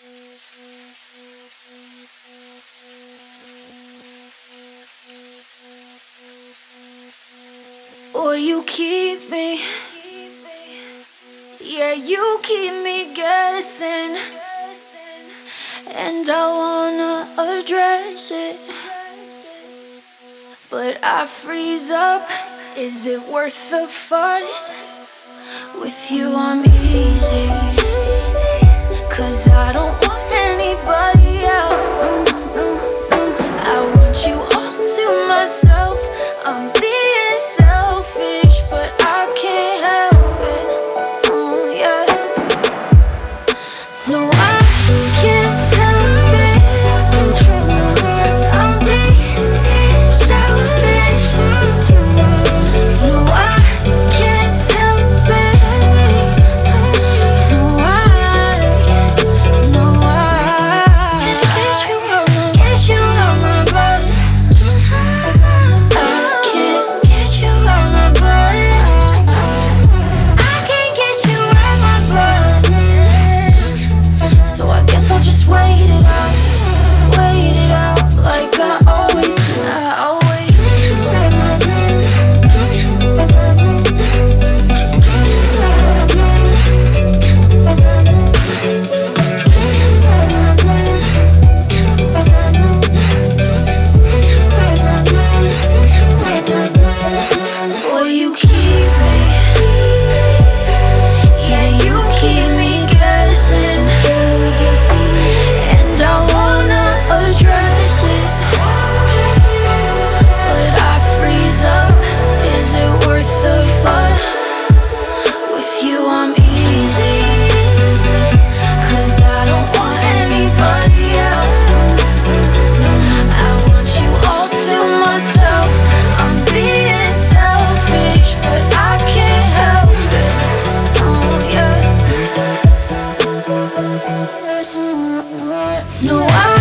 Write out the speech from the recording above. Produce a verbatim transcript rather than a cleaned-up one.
Or you keep me, yeah, you keep me guessing, and I wanna address it, but I freeze up. Is it worth the fuss? With you I'm easy, 'cause I don't want anybody else. I want you all to myself. I'm being selfish, but I can't help it. Oh yeah. No, I can't help it. I'm being selfish. No, I can't help it. No, I, no, I Get you out my, get you out my blood. I can't get you out my blood. I can't get you out my blood. So I guess I'll just wait it out, wait it out like I always do. I always Boy, you keep me, yeah, you keep me guessing, and I wanna address it, but I freeze up. Is it worth the fuss? With you I'm easy, 'cause I don't want anybody else. I want you all to myself. I'm being selfish, but I can't help it. Oh yeah. No, I